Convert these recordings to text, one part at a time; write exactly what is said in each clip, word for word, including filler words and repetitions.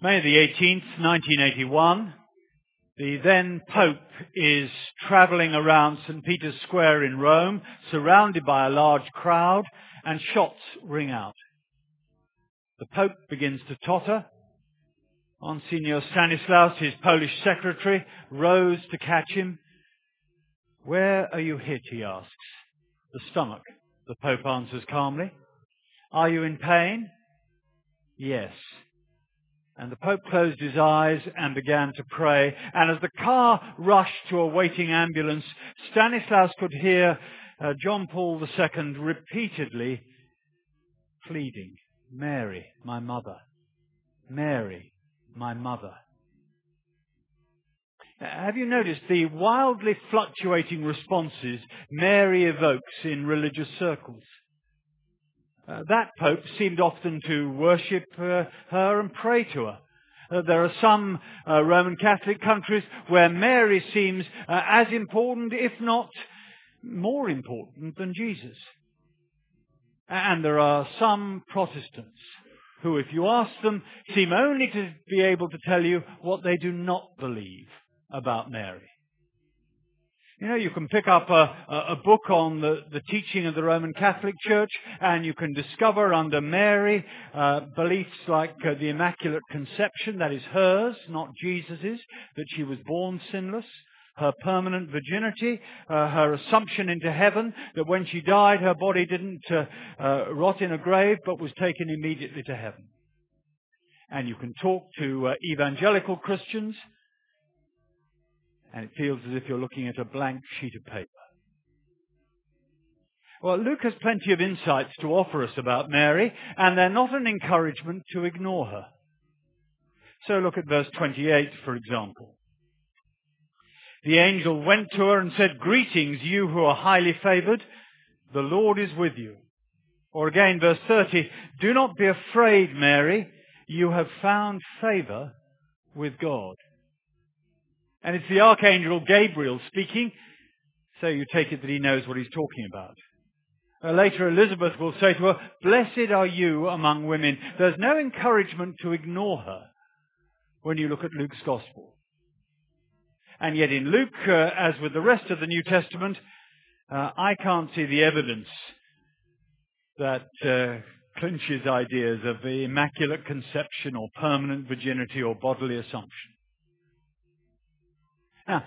May the eighteenth, nineteen eighty-one. The then Pope is travelling around Saint Peter's Square in Rome, surrounded by a large crowd, and shots ring out. The Pope begins to totter. Monsignor Stanislaus, his Polish secretary, rose to catch him. "Where are you hit?" he asks. "The stomach," the Pope answers calmly. "Are you in pain?" "Yes." And the Pope closed his eyes and began to pray. And as the car rushed to a waiting ambulance, Stanislaus could hear uh, John Paul the Second repeatedly pleading, "Mary, my mother. Mary, my mother." Have you noticed the wildly fluctuating responses Mary evokes in religious circles? Uh, that Pope seemed often to worship uh, her and pray to her. Uh, there are some uh, Roman Catholic countries where Mary seems uh, as important, if not more important, than Jesus. And there are some Protestants who, if you ask them, seem only to be able to tell you what they do not believe about Mary. You know, you can pick up a, a book on the, the teaching of the Roman Catholic Church, and you can discover under Mary uh, beliefs like uh, the Immaculate Conception, that is hers, not Jesus's, that she was born sinless, her permanent virginity, uh, her assumption into heaven, that when she died her body didn't uh, uh, rot in a grave but was taken immediately to heaven. And you can talk to uh, evangelical Christians, and it feels as if you're looking at a blank sheet of paper. Well, Luke has plenty of insights to offer us about Mary, and they're not an encouragement to ignore her. So look at verse twenty-eight, for example. The angel went to her and said, "Greetings, you who are highly favored. The Lord is with you." Or again, verse thirty, "Do not be afraid, Mary. You have found favor with God." And it's the Archangel Gabriel speaking, so you take it that he knows what he's talking about. Uh, later, Elizabeth will say to her, "Blessed are you among women." There's no encouragement to ignore her when you look at Luke's Gospel. And yet in Luke, uh, as with the rest of the New Testament, uh, I can't see the evidence that uh, clinches ideas of the Immaculate Conception or permanent virginity or bodily assumption. Now,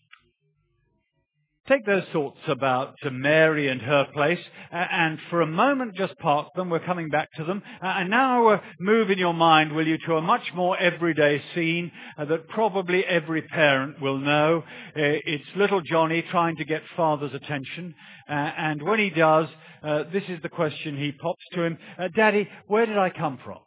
take those thoughts about uh, Mary and her place, uh, and for a moment just park them. We're coming back to them. Uh, and now uh, move in your mind, will you, to a much more everyday scene uh, that probably every parent will know. Uh, it's little Johnny trying to get father's attention. Uh, and when he does, uh, this is the question he pops to him. Uh, "Daddy, where did I come from?"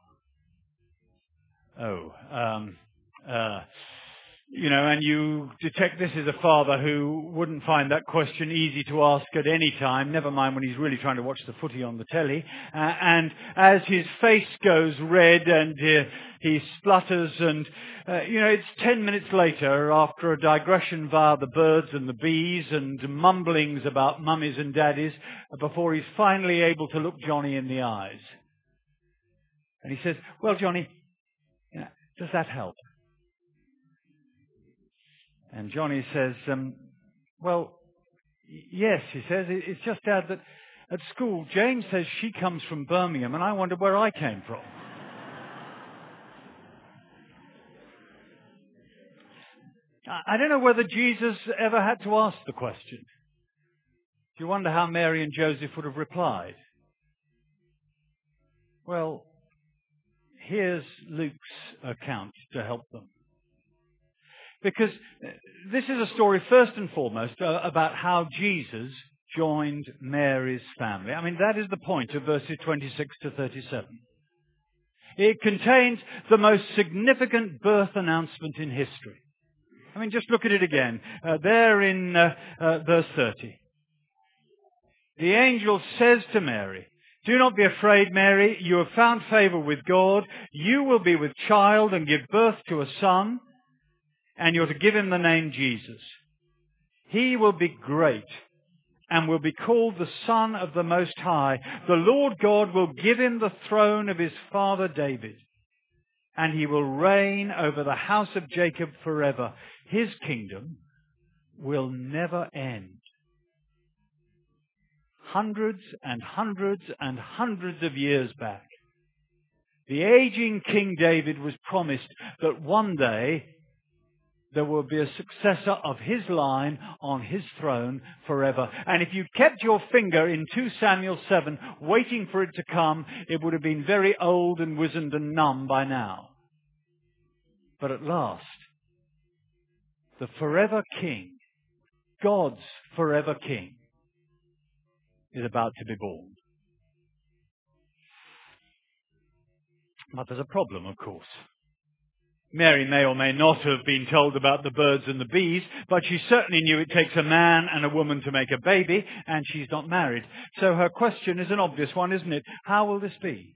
Oh, um, uh... You know, and you detect this is a father who wouldn't find that question easy to ask at any time, never mind when he's really trying to watch the footy on the telly. Uh, and as his face goes red and uh, he splutters and, uh, you know, it's ten minutes later after a digression via the birds and the bees and mumblings about mummies and daddies before he's finally able to look Johnny in the eyes. And he says, "Well, Johnny, you know, does that help?" And Johnny says, um, well, yes, he says, "It's just, Dad, that at school Jane says she comes from Birmingham and I wonder where I came from." I don't know whether Jesus ever had to ask the question. Do you wonder how Mary and Joseph would have replied? Well, here's Luke's account to help them. Because this is a story, first and foremost, uh, about how Jesus joined Mary's family. I mean, that is the point of verses twenty-six to thirty-seven. It contains the most significant birth announcement in history. I mean, just look at it again. Uh, there in uh, uh, verse thirty. The angel says to Mary, "Do not be afraid, Mary. You have found favor with God. You will be with child and give birth to a son, and you're to give him the name Jesus. He will be great and will be called the Son of the Most High. The Lord God will give him the throne of his father David, and he will reign over the house of Jacob forever. His kingdom will never end. Hundreds and hundreds and hundreds of years back, the aging King David was promised that one day there will be a successor of his line on his throne forever. And if you kept your finger in two Samuel seven waiting for it to come, it would have been very old and wizened and numb by now. But at last, the forever King, God's forever King, is about to be born. But there's a problem, of course. Mary may or may not have been told about the birds and the bees, but she certainly knew it takes a man and a woman to make a baby, and she's not married. So her question is an obvious one, isn't it? How will this be?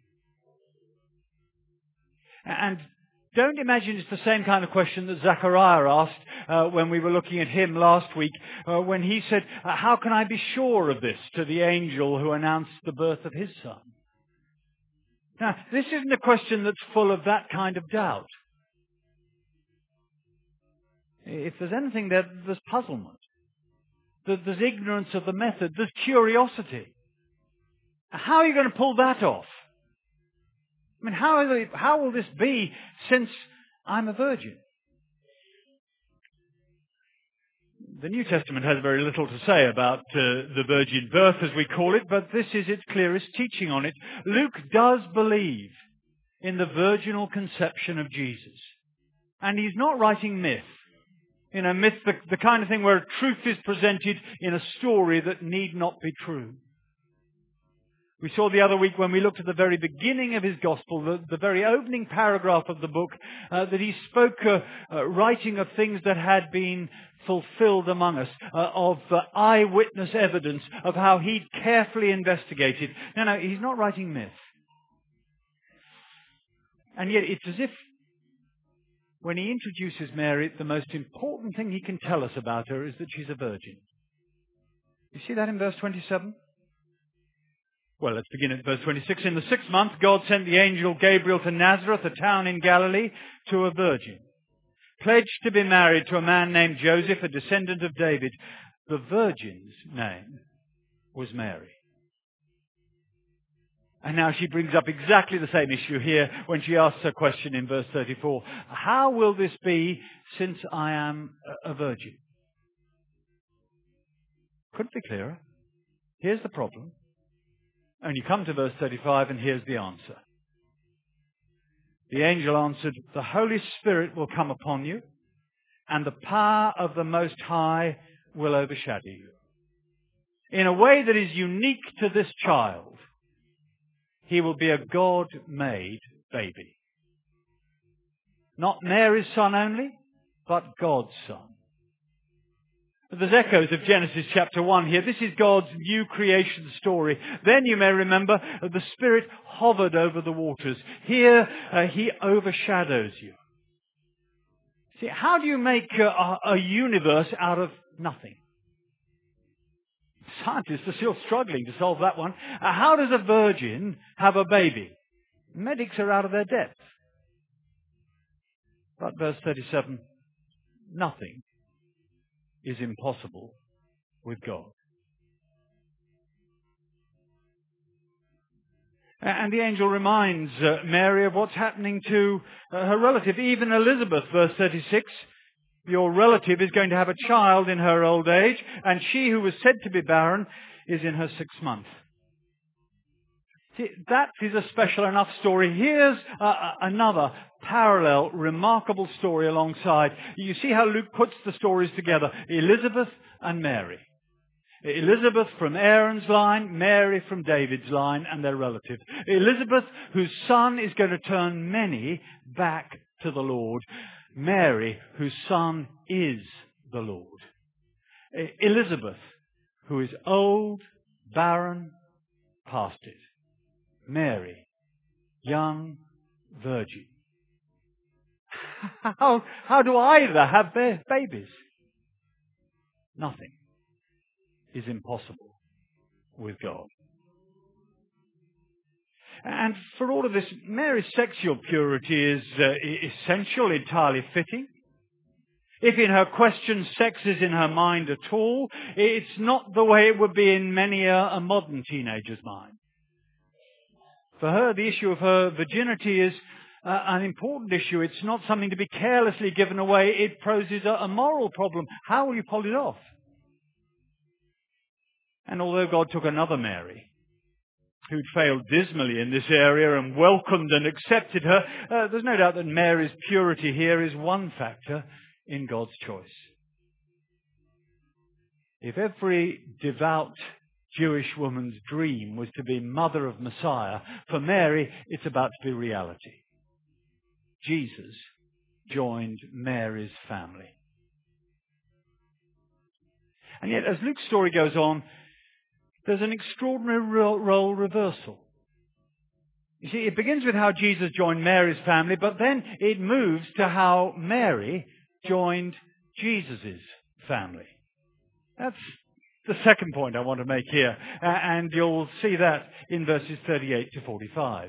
And don't imagine it's the same kind of question that Zechariah asked uh, when we were looking at him last week, uh, when he said, how can I be sure of this, to the angel who announced the birth of his son? Now, this isn't a question that's full of that kind of doubt. If there's anything there, there's puzzlement. There's ignorance of the method. There's curiosity. How are you going to pull that off? I mean, how, are they, how will this be since I'm a virgin? The New Testament has very little to say about uh, the virgin birth, as we call it, but this is its clearest teaching on it. Luke does believe in the virginal conception of Jesus. And he's not writing myth. You know, myth, the, the kind of thing where truth is presented in a story that need not be true. We saw the other week when we looked at the very beginning of his gospel, the, the very opening paragraph of the book, uh, that he spoke, uh, uh, writing of things that had been fulfilled among us, uh, of uh, eyewitness evidence of how he'd carefully investigated. No, no, he's not writing myth. And yet it's as if when he introduces Mary, the most important thing he can tell us about her is that she's a virgin. You see that in verse twenty-seven? Well, let's begin at verse twenty-six. In the sixth month, God sent the angel Gabriel to Nazareth, a town in Galilee, to a virgin, pledged to be married to a man named Joseph, a descendant of David. The virgin's name was Mary. And now she brings up exactly the same issue here when she asks her question in verse thirty-four. How will this be since I am a virgin? Couldn't be clearer. Here's the problem. And you come to verse thirty-five and here's the answer. The angel answered, the Holy Spirit will come upon you, and the power of the Most High will overshadow you. In a way that is unique to this child, he will be a God-made baby. Not Mary's son only, but God's son. There's echoes of Genesis chapter one here. This is God's new creation story. Then you may remember the Spirit hovered over the waters. Here uh, he overshadows you. See, how do you make a, a universe out of nothing? Scientists are still struggling to solve that one. Uh, how does a virgin have a baby? Medics are out of their depth. But verse thirty-seven, nothing is impossible with God. And the angel reminds uh, Mary of what's happening to uh, her relative, even Elizabeth, verse thirty-six. Your relative is going to have a child in her old age, and she who was said to be barren is in her sixth month. See, that is a special enough story. Here's uh, another parallel, remarkable story alongside. You see how Luke puts the stories together. Elizabeth and Mary. Elizabeth from Aaron's line, Mary from David's line, and their relative. Elizabeth, whose son is going to turn many back to the Lord. Mary, whose son is the Lord. Elizabeth, who is old, barren, past it. Mary, young, virgin. How, how do either have their babies? Nothing is impossible with God. And for all of this, Mary's sexual purity is uh, essential, entirely fitting. If in her question sex is in her mind at all, it's not the way it would be in many a, a modern teenager's mind. For her, the issue of her virginity is uh, an important issue. It's not something to be carelessly given away. It poses a, a moral problem. How will you pull it off? And although God took another Mary, who'd failed dismally in this area and welcomed and accepted her, uh, there's no doubt that Mary's purity here is one factor in God's choice. If every devout Jewish woman's dream was to be mother of Messiah, for Mary it's about to be reality. Jesus joined Mary's family. And yet, as Luke's story goes on, there's an extraordinary role reversal. You see, it begins with how Jesus joined Mary's family, but then it moves to how Mary joined Jesus' family. That's the second point I want to make here, uh, and you'll see that in verses thirty-eight to forty-five.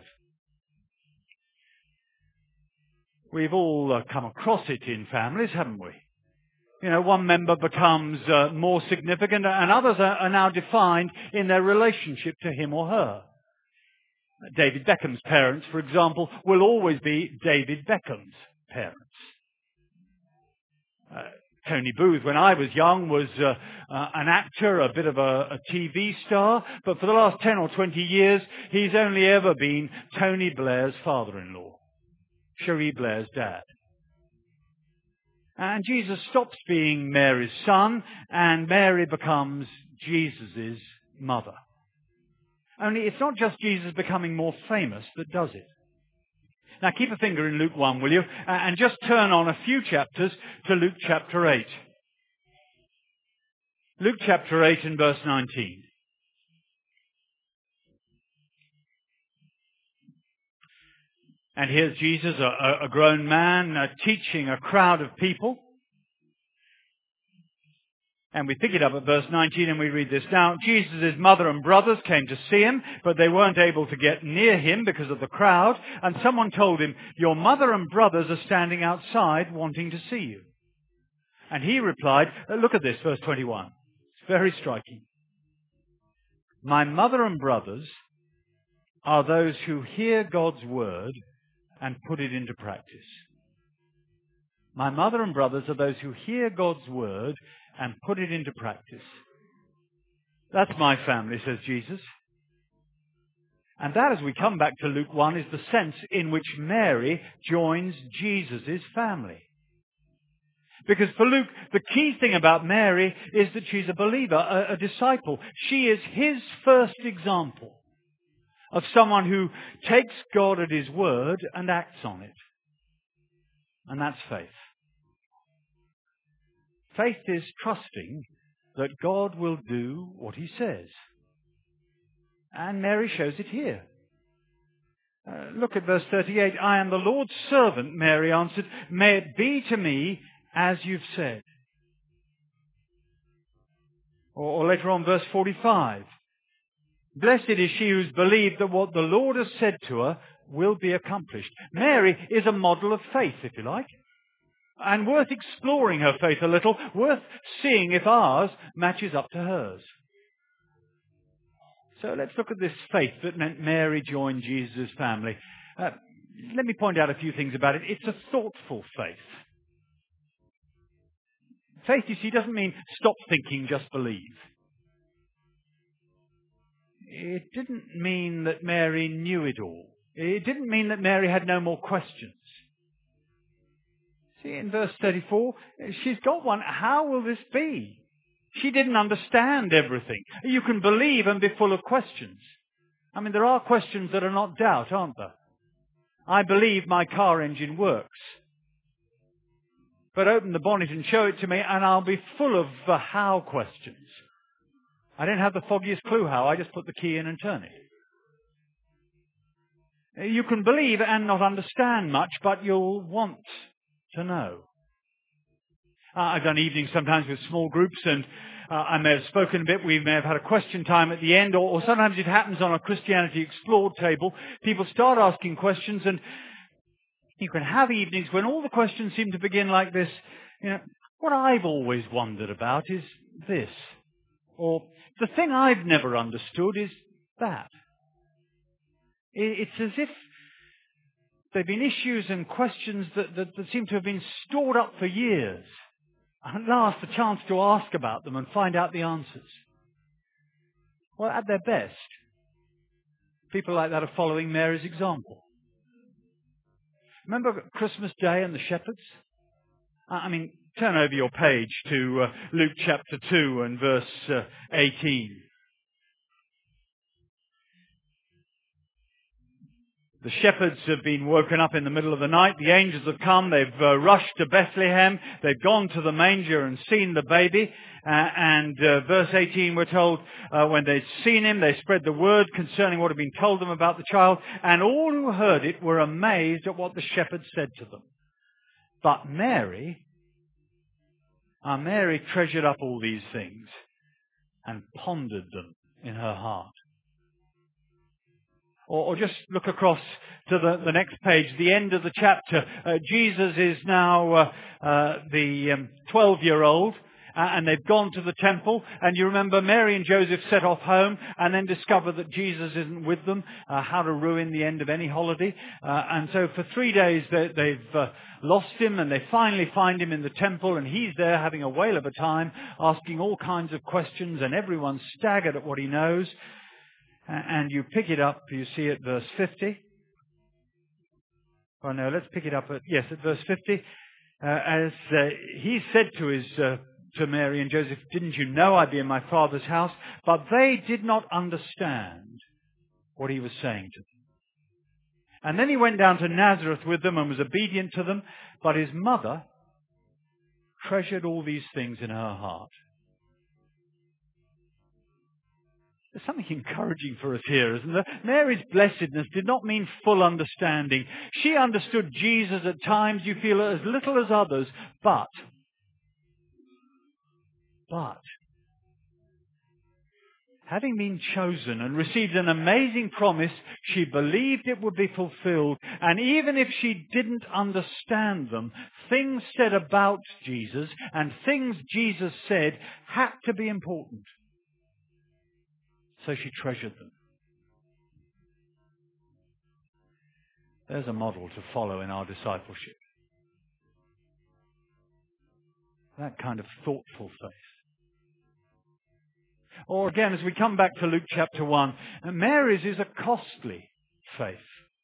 We've all uh, come across it in families, haven't we? You know, one member becomes uh, more significant and others are, are now defined in their relationship to him or her. David Beckham's parents, for example, will always be David Beckham's parents. Uh, Tony Booth, when I was young, was uh, uh, an actor, a bit of a, a T V star, but for the last ten or twenty years, he's only ever been Tony Blair's father-in-law, Cherie Blair's dad. And Jesus stops being Mary's son, and Mary becomes Jesus' mother. Only it's not just Jesus becoming more famous that does it. Now keep a finger in Luke one, will you? And just turn on a few chapters to Luke chapter eight. Luke chapter eight and verse nineteen. And here's Jesus, a, a grown man, uh, teaching a crowd of people. And we pick it up at verse nineteen and we read this. Now, Jesus' mother and brothers came to see him, but they weren't able to get near him because of the crowd. And someone told him, your mother and brothers are standing outside wanting to see you. And he replied, look at this, verse twenty-one. It's very striking. My mother and brothers are those who hear God's word and put it into practice. My mother and brothers are those who hear God's word and put it into practice. That's my family, says Jesus. And that, as we come back to Luke one, is the sense in which Mary joins Jesus' family. Because for Luke, the key thing about Mary is that she's a believer, a, a disciple. She is his first example of someone who takes God at his word and acts on it. And that's faith. Faith is trusting that God will do what he says. And Mary shows it here. Uh, look at verse thirty-eight. I am the Lord's servant, Mary answered. May it be to me as you've said. Or, or later on, verse forty-five. Blessed is she who's believed that what the Lord has said to her will be accomplished. Mary is a model of faith, if you like. And worth exploring her faith a little, worth seeing if ours matches up to hers. So let's look at this faith that meant Mary joined Jesus' family. Uh, let me point out a few things about it. It's a thoughtful faith. Faith, you see, doesn't mean stop thinking, just believe. It didn't mean that Mary knew it all. It didn't mean that Mary had no more questions. See, in verse thirty-four, she's got one. How will this be? She didn't understand everything. You can believe and be full of questions. I mean, there are questions that are not doubt, aren't there? I believe my car engine works. But open the bonnet and show it to me and I'll be full of uh, how questions. I don't have the foggiest clue how. I just put the key in and turn it. You can believe and not understand much, but you'll want to know. Uh, I've done evenings sometimes with small groups, and Uh, I may have spoken a bit. We may have had a question time at the end, or, or sometimes it happens on a Christianity Explored table. People start asking questions, and you can have evenings when all the questions seem to begin like this. You know, what I've always wondered about is this, or the thing I've never understood is that. It's as if they've been issues and questions that, that, that seem to have been stored up for years. And at last, the chance to ask about them and find out the answers. Well, at their best, people like that are following Mary's example. Remember Christmas Day and the shepherds? I mean, turn over your page to uh, Luke chapter two and verse uh, eighteen. The shepherds have been woken up in the middle of the night. The angels have come. They've uh, rushed to Bethlehem. They've gone to the manger and seen the baby. Uh, and uh, verse eighteen, we're told, uh, when they'd seen him, they spread the word concerning what had been told them about the child. And all who heard it were amazed at what the shepherds said to them. But Mary, our Mary treasured up all these things and pondered them in her heart. Or, or just look across to the, the next page, the end of the chapter. Uh, Jesus is now uh, uh, the um, twelve-year-old, uh, and they've gone to the temple. And you remember Mary and Joseph set off home and then discover that Jesus isn't with them, uh, how to ruin the end of any holiday. Uh, and so for three days they, they've uh, lost him, and they finally find him in the temple, and he's there having a whale of a time, asking all kinds of questions, and everyone's staggered at what he knows. And you pick it up, you see at verse fifty. Oh no, let's pick it up at, yes, at verse fifty. Uh, as uh, he said to his, uh, to Mary and Joseph, didn't you know I'd be in my Father's house? But they did not understand what he was saying to them. And then he went down to Nazareth with them and was obedient to them. But his mother treasured all these things in her heart. There's something encouraging for us here, isn't there? Mary's blessedness did not mean full understanding. She understood Jesus at times, you feel, as little as others, but, but, having been chosen and received an amazing promise, she believed it would be fulfilled. And even if she didn't understand them, things said about Jesus and things Jesus said had to be important. So she treasured them. There's a model to follow in our discipleship. That kind of thoughtful faith. Or again, as we come back to Luke chapter one, Mary's is a costly faith.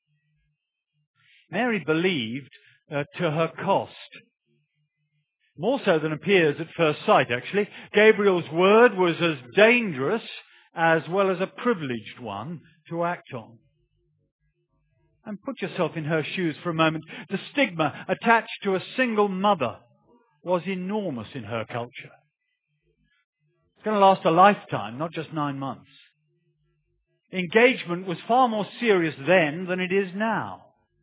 Mary believed uh, to her cost. More so than appears at first sight, actually. Gabriel's word was as dangerous as well as a privileged one to act on. And put yourself in her shoes for a moment. The stigma attached to a single mother was enormous in her culture. It's going to last a lifetime, not just nine months. Engagement was far more serious then than it is now.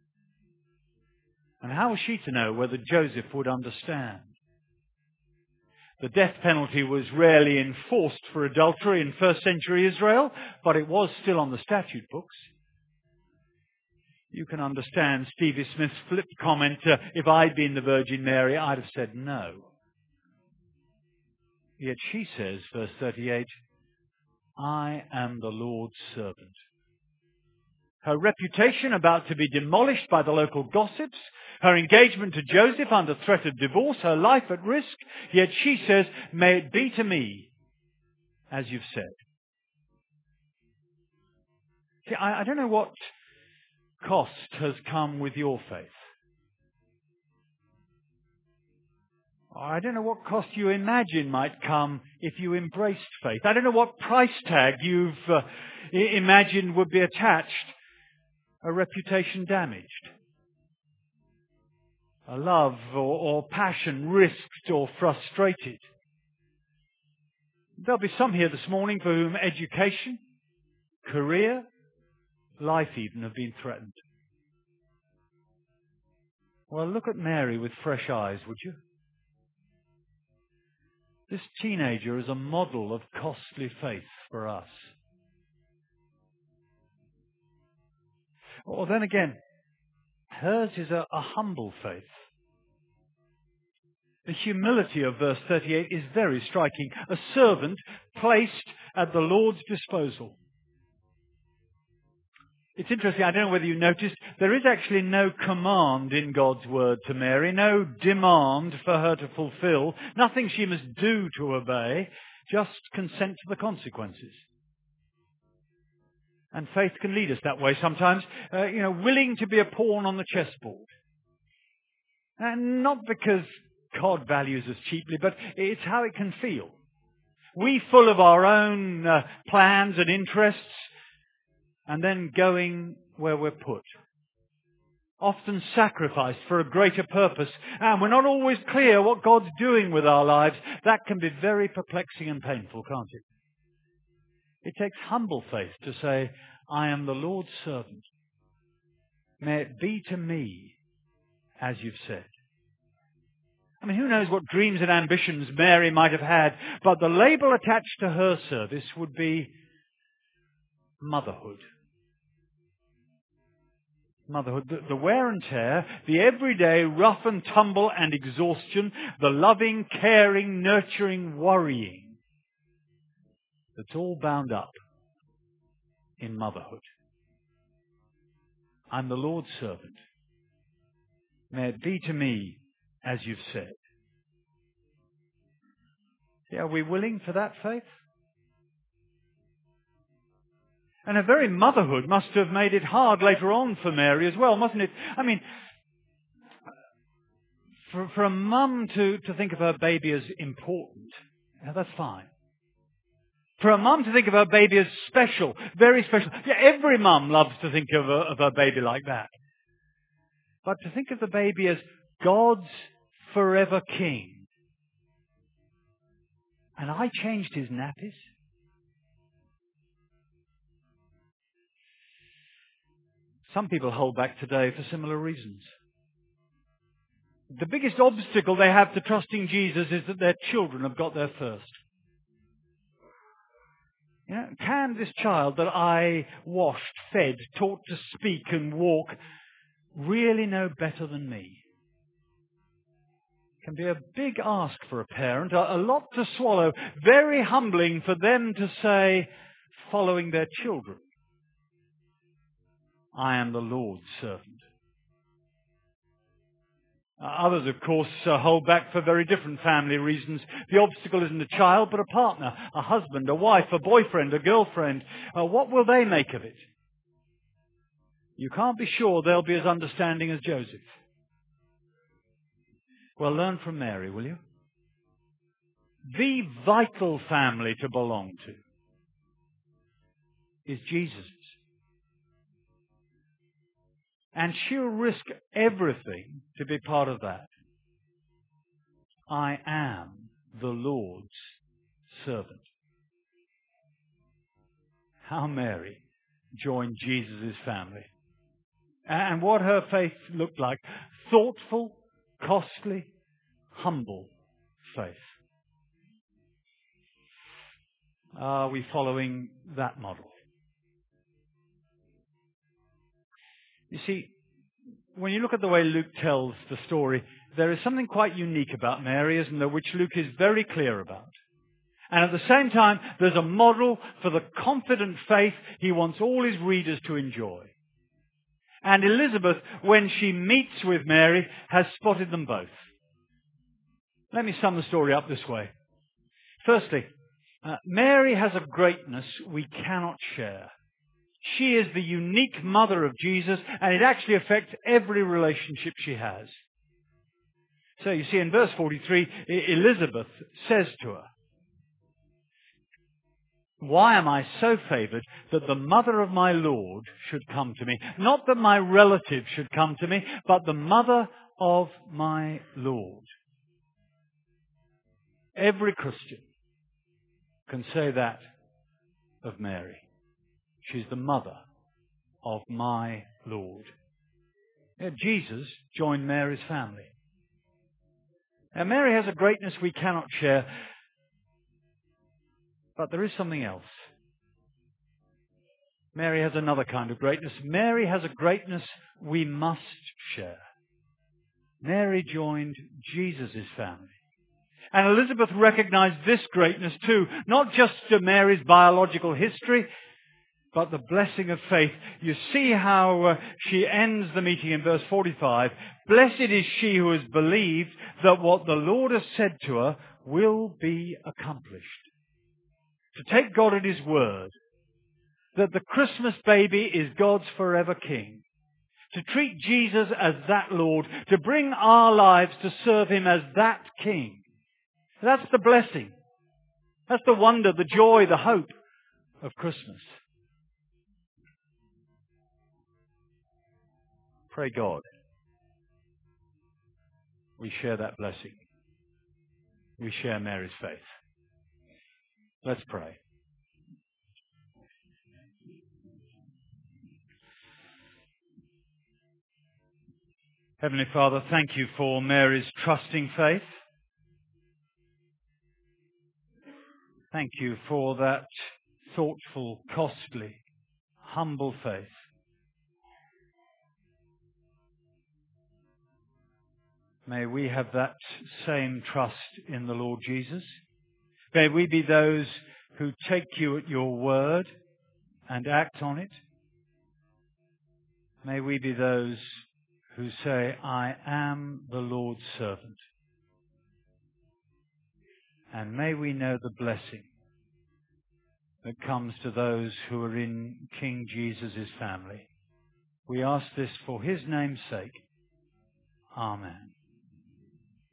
And how was she to know whether Joseph would understand? The death penalty was rarely enforced for adultery in first century Israel, but it was still on the statute books. You can understand Stevie Smith's flipped comment, uh, if I'd been the Virgin Mary, I'd have said no. Yet she says, verse thirty-eight, I am the Lord's servant. Her reputation about to be demolished by the local gossips, her engagement to Joseph under threat of divorce, her life at risk, yet she says, may it be to me as you've said. See, I, I don't know what cost has come with your faith. I don't know what cost you imagine might come if you embraced faith. I don't know what price tag you've uh, imagined would be attached. A reputation damaged. A love or, or passion risked or frustrated. There'll be some here this morning for whom education, career, life even have been threatened. Well, look at Mary with fresh eyes, would you? This teenager is a model of costly faith for us. Or then again, hers is a, a humble faith. The humility of verse thirty-eight is very striking. A servant placed at the Lord's disposal. It's interesting, I don't know whether you noticed, there is actually no command in God's word to Mary, no demand for her to fulfill, nothing she must do to obey, just consent to the consequences. And faith can lead us that way sometimes, uh, you know, willing to be a pawn on the chessboard. And not because God values us cheaply, but it's how it can feel. We full of our own uh, plans and interests, and then going where we're put. Often sacrificed for a greater purpose, and we're not always clear what God's doing with our lives. That can be very perplexing and painful, can't it? It takes humble faith to say, I am the Lord's servant. May it be to me as you've said. I mean, who knows what dreams and ambitions Mary might have had, but the label attached to her service would be motherhood. Motherhood, the, the wear and tear, the everyday rough and tumble and exhaustion, the loving, caring, nurturing, worrying, that's all bound up in motherhood. I'm the Lord's servant. May it be to me as you've said. Yeah, are we willing for that faith? And her very motherhood must have made it hard later on for Mary as well, mustn't it? I mean, for, for a mum to, to think of her baby as important, yeah, that's fine. For a mum to think of her baby as special, very special. Yeah, every mum loves to think of, a, of her baby like that. But to think of the baby as God's forever king. And I changed his nappies. Some people hold back today for similar reasons. The biggest obstacle they have to trusting Jesus is that their children have got there first. You know, can this child that I washed, fed, taught to speak and walk really know better than me? It can be a big ask for a parent, a, a lot to swallow, very humbling for them to say, following their children, I am the Lord's servant. Uh, others, of course, uh, hold back for very different family reasons. The obstacle isn't a child, but a partner, a husband, a wife, a boyfriend, a girlfriend. Uh, what will they make of it? You can't be sure they'll be as understanding as Joseph. Well, learn from Mary, will you? The vital family to belong to is Jesus'. And she'll risk everything to be part of that. I am the Lord's servant. How Mary joined Jesus' family. And what her faith looked like. Thoughtful, costly, humble faith. Are we following that model? You see, when you look at the way Luke tells the story, there is something quite unique about Mary, isn't there, which Luke is very clear about. And at the same time, there's a model for the confident faith he wants all his readers to enjoy. And Elizabeth, when she meets with Mary, has spotted them both. Let me sum the story up this way. Firstly, uh, Mary has a greatness we cannot share. She is the unique mother of Jesus, and it actually affects every relationship she has. So you see in verse forty-three, Elizabeth says to her, why am I so favored that the mother of my Lord should come to me? Not that my relative should come to me, but the mother of my Lord. Every Christian can say that of Mary. She's the mother of my Lord. Yeah, Jesus joined Mary's family. Now, Mary has a greatness we cannot share. But there is something else. Mary has another kind of greatness. Mary has a greatness we must share. Mary joined Jesus' family. And Elizabeth recognized this greatness too, not just to Mary's biological history, but the blessing of faith. You see how uh, she ends the meeting in verse forty-five. Blessed is she who has believed that what the Lord has said to her will be accomplished. To take God at His word, that the Christmas baby is God's forever King. To treat Jesus as that Lord, to bring our lives to serve Him as that King. That's the blessing. That's the wonder, the joy, the hope of Christmas. Pray God we share that blessing. We share Mary's faith. Let's pray. Heavenly Father, thank you for Mary's trusting faith. Thank you for that thoughtful, costly, humble faith. May we have that same trust in the Lord Jesus. May we be those who take you at your word and act on it. May we be those who say, I am the Lord's servant. And may we know the blessing that comes to those who are in King Jesus' family. We ask this for His name's sake. Amen.